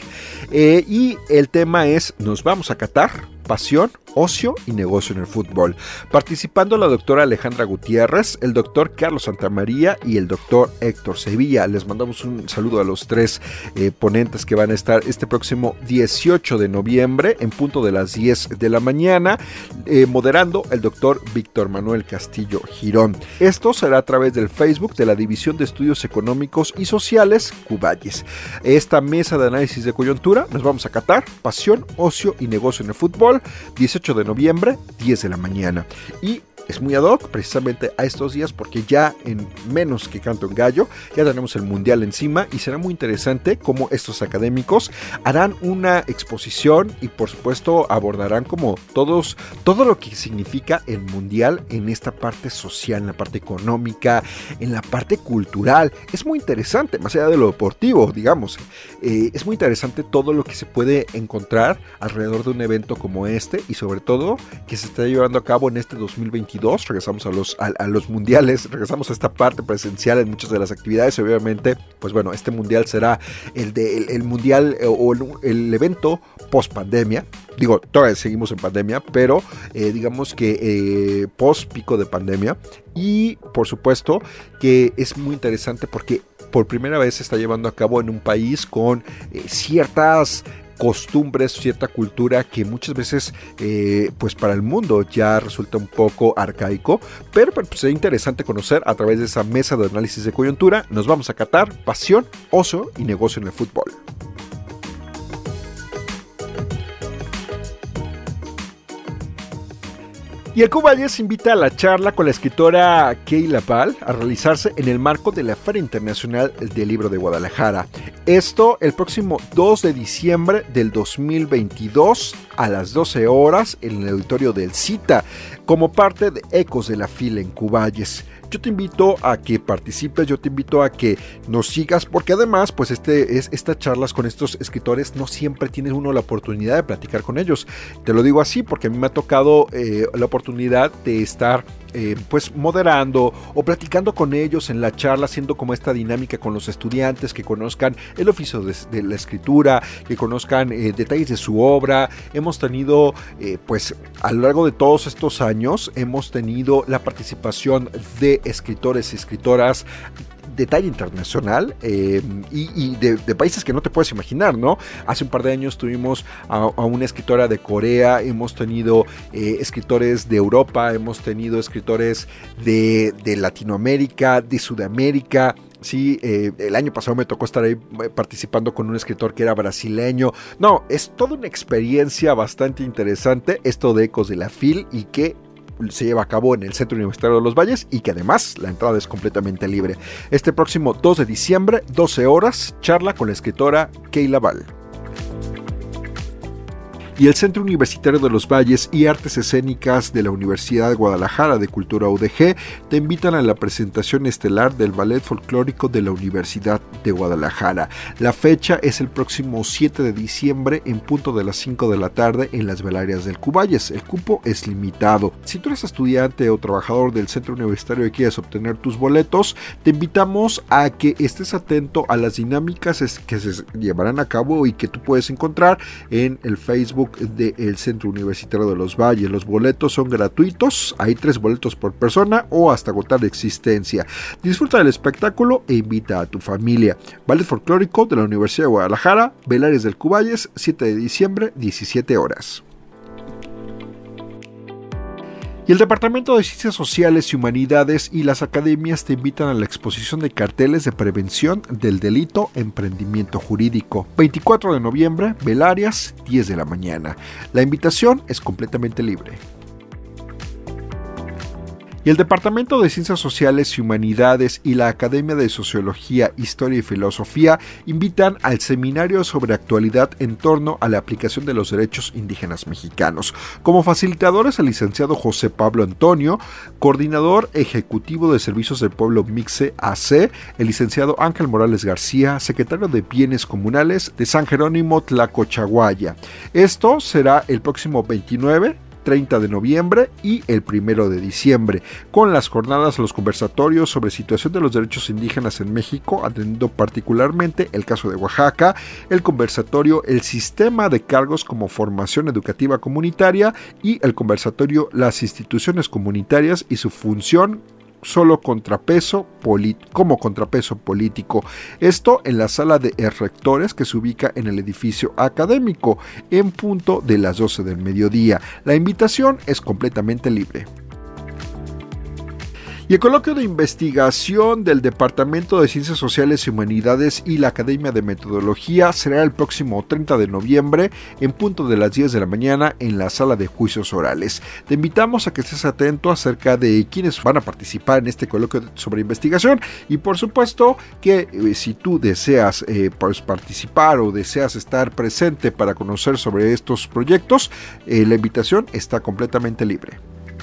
Speaker 4: y el tema es nos vamos a Qatar. Pasión, ocio y negocio en el fútbol. Participando la doctora Alejandra Gutiérrez, el doctor Carlos Santamaría y el doctor Héctor Sevilla. Les mandamos un saludo a los tres ponentes que van a estar este próximo 18 de noviembre en punto de las 10 de la mañana, moderando el doctor Víctor Manuel Castillo Girón. Esto será a través del Facebook de la División de Estudios Económicos y Sociales Cuballes. Esta mesa de análisis de coyuntura nos vamos a Qatar, pasión, ocio y negocio en el fútbol. 18 de noviembre, 10 de la mañana. Y es muy ad hoc precisamente a estos días porque ya en menos que canto en gallo ya tenemos el Mundial encima y será muy interesante cómo estos académicos harán una exposición y por supuesto abordarán como todo lo que significa el Mundial en esta parte social, en la parte económica, en la parte cultural. Es muy interesante, más allá de lo deportivo, digamos, es muy interesante todo lo que se puede encontrar alrededor de un evento como este y sobre todo que se está llevando a cabo en este 2022. Regresamos a los mundiales, regresamos a esta parte presencial en muchas de las actividades y obviamente, pues bueno, este mundial será el mundial o el evento post pandemia. Digo, todavía seguimos en pandemia, pero digamos que post pico de pandemia y por supuesto que es muy interesante porque por primera vez se está llevando a cabo en un país con ciertas costumbres, cierta cultura que muchas veces pues para el mundo ya resulta un poco arcaico, pero pues es interesante conocer a través de esa mesa de análisis de coyuntura. Nos vamos a Qatar, pasión, ocio y negocio en el fútbol. Y el Cuballes invita a la charla con la escritora Keila Ball a realizarse en el marco de la Feria Internacional del Libro de Guadalajara. Esto el próximo 2 de diciembre del 2022 a las 12 horas en el auditorio del CITA, como parte de Ecos de la Fila en Cuballes. Yo te invito a que participes, yo te invito a que nos sigas, porque además, pues estas charlas con estos escritores no siempre tienes uno la oportunidad de platicar con ellos. Te lo digo así porque a mí me ha tocado la oportunidad de estar pues moderando o platicando con ellos en la charla, haciendo como esta dinámica con los estudiantes, que conozcan el oficio de la escritura, que conozcan detalles de su obra. Hemos tenido pues a lo largo de todos estos años hemos tenido la participación de escritores y escritoras de talla internacional y de países que no te puedes imaginar, ¿no? Hace un par de años tuvimos a una escritora de Corea, hemos tenido escritores de Europa, hemos tenido escritores de Latinoamérica, de Sudamérica. Sí, el año pasado me tocó estar ahí participando con un escritor que era brasileño. No, es toda una experiencia bastante interesante esto de Ecos de la FIL y que se lleva a cabo en el Centro Universitario de los Valles y que además la entrada es completamente libre. Este próximo 2 de diciembre, 12 horas, charla con la escritora Keila Ball. Y el Centro Universitario de los Valles y Artes Escénicas de la Universidad de Guadalajara de Cultura UDG te invitan a la presentación estelar del Ballet Folclórico de la Universidad de Guadalajara. La fecha es el próximo 7 de diciembre en punto de las 5 de la tarde en las Velarias del Cuballes. El cupo es limitado. Si tú eres estudiante o trabajador del Centro Universitario y quieres obtener tus boletos, te invitamos a que estés atento a las dinámicas que se llevarán a cabo y que tú puedes encontrar en el Facebook del Centro Universitario de los Valles. Los boletos son gratuitos, hay 3 boletos por persona o hasta agotar la existencia. Disfruta del espectáculo e invita a tu familia. Ballet Folclórico de la Universidad de Guadalajara, Velarias del Cuballes, 7 de diciembre, 17 horas. Y el Departamento de Ciencias Sociales y Humanidades y las academias te invitan a la exposición de carteles de prevención del delito emprendimiento jurídico. 24 de noviembre, Velarias, 10 de la mañana. La invitación es completamente libre. Y el Departamento de Ciencias Sociales y Humanidades y la Academia de Sociología, Historia y Filosofía invitan al seminario sobre actualidad en torno a la aplicación de los derechos indígenas mexicanos. Como facilitadores, el licenciado José Pablo Antonio, coordinador ejecutivo de Servicios del Pueblo MICSE AC, el licenciado Ángel Morales García, secretario de Bienes Comunales de San Jerónimo Tlacochahuaya. Esto será el próximo 29, 30 de noviembre y el 1 de diciembre, con las jornadas, los conversatorios sobre situación de los derechos indígenas en México, atendiendo particularmente el caso de Oaxaca, el conversatorio El sistema de cargos como formación educativa comunitaria y el conversatorio Las instituciones comunitarias y su función como contrapeso político. Esto en la sala de rectores que se ubica en el edificio académico en punto de las 12 del mediodía. La invitación es completamente libre. Y el coloquio de investigación del Departamento de Ciencias Sociales y Humanidades y la Academia de Metodología será el próximo 30 de noviembre en punto de las 10 de la mañana en la sala de juicios orales. Te invitamos a que estés atento acerca de quiénes van a participar en este coloquio sobre investigación y por supuesto que si tú deseas participar o deseas estar presente para conocer sobre estos proyectos, la invitación está completamente libre.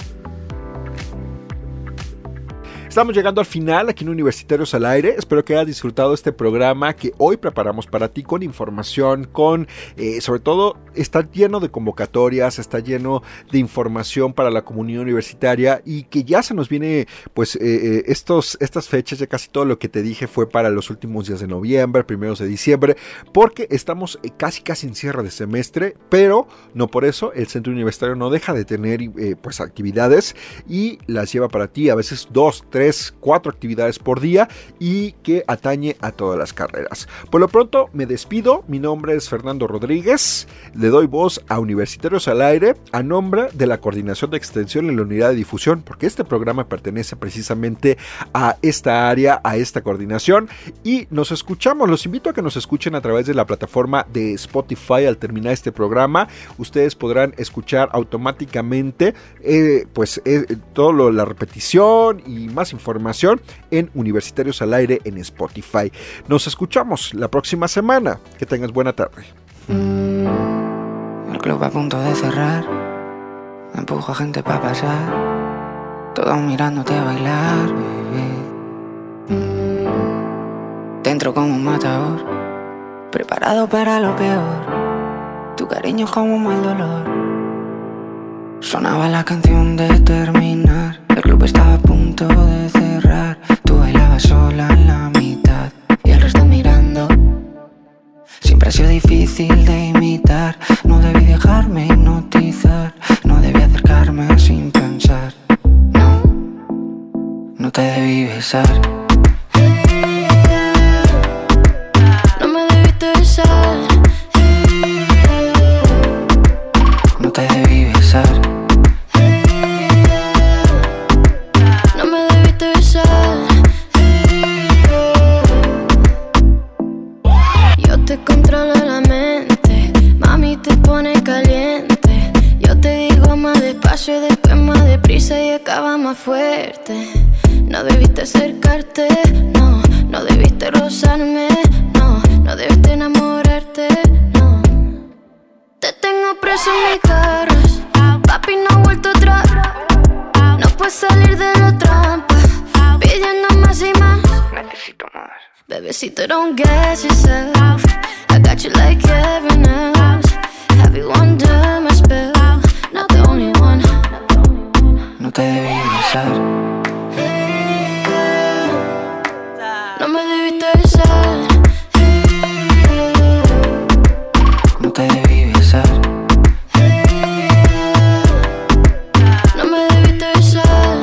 Speaker 4: Estamos llegando al final aquí en Universitarios al Aire. Espero que hayas disfrutado este programa que hoy preparamos para ti con información, sobre todo está lleno de convocatorias, está lleno de información para la comunidad universitaria y que ya se nos viene pues estas fechas, ya casi todo lo que te dije fue para los últimos días de noviembre, primeros de diciembre, porque estamos casi en cierre de semestre, pero no por eso el Centro Universitario no deja de tener pues actividades y las lleva para ti, a veces 2, 3, 4 actividades por día y que atañe a todas las carreras. Por lo pronto me despido, mi nombre es Fernando Rodríguez, le doy voz a Universitarios al Aire a nombre de la Coordinación de Extensión en la Unidad de Difusión, porque este programa pertenece precisamente a esta área, a esta coordinación y nos escuchamos, los invito a que nos escuchen a través de la plataforma de Spotify. Al terminar este programa ustedes podrán escuchar automáticamente toda la repetición y más información en Universitarios al Aire en Spotify. Nos escuchamos la próxima semana. Que tengas buena tarde.
Speaker 11: El club a punto de cerrar, empujo a gente para pasar, todos mirándote a bailar, bebé. Dentro como un matador, preparado para lo peor, tu cariño como un mal dolor. Sonaba la canción de terminar, el club estaba a punto de cerrar, tú bailabas sola en la mitad y el resto mirando. Siempre ha sido difícil de imitar, no debí dejarme hipnotizar, no debí acercarme sin pensar, no te debí besar.
Speaker 6: No me debiste besar.
Speaker 11: No te debí besar.
Speaker 6: No me debiste besar. Yo te controlo la mente, mami te pone caliente. Yo te digo más despacio, después más deprisa y acaba más fuerte. No debiste acercarte, no debiste rozarme, no debiste enamorarte, no. Te tengo preso en mis garras, papi no ha vuelto atrás. No puedes salir de la trampa, pidiendo más y más.
Speaker 11: Necesito más.
Speaker 6: Bebecito, don't get yourself, I got you like heaven else. Have you under my spell, not the only one.
Speaker 11: No te debí besar.
Speaker 6: No me debiste besar.
Speaker 11: No te debí besar.
Speaker 6: No me debiste besar.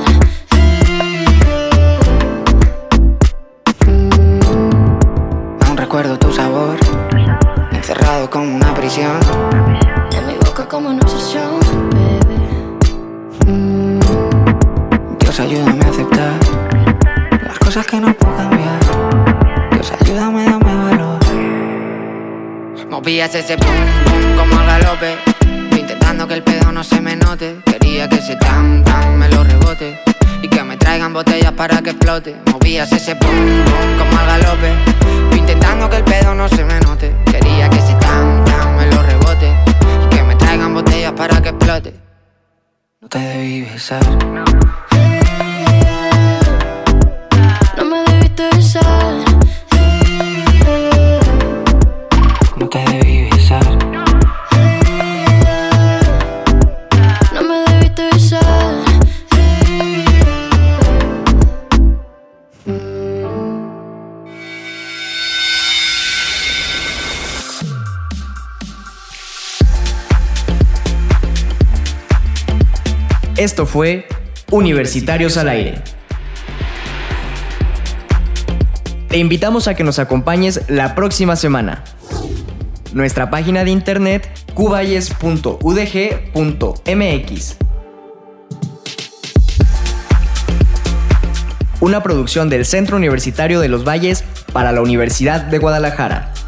Speaker 11: Aún recuerdo tu sabor, encerrado como una prisión.
Speaker 6: En mi boca como una obsesión, bebé.
Speaker 11: Dios, ayúdame a aceptar las cosas que no puedo cambiar. Dios, ayúdame, dame valor. Movías ese pum pum como al galope, intentando que el pedo no se me note. Quería que ese tam tam me lo rebote y que traigan botellas para que explote. Movías ese pum pum como al galope. Yo intentando que el pedo no se me note. Quería que ese tan tan me lo rebote. Y que me traigan botellas para que explote. No te debí besar.
Speaker 6: No me debiste besar.
Speaker 11: No te debí besar.
Speaker 6: No me debiste besar.
Speaker 1: Esto fue Universitarios al Aire. Te invitamos a que nos acompañes la próxima semana. Nuestra página de internet cuvalles.udg.mx. Una producción del Centro Universitario de los Valles para la Universidad de Guadalajara.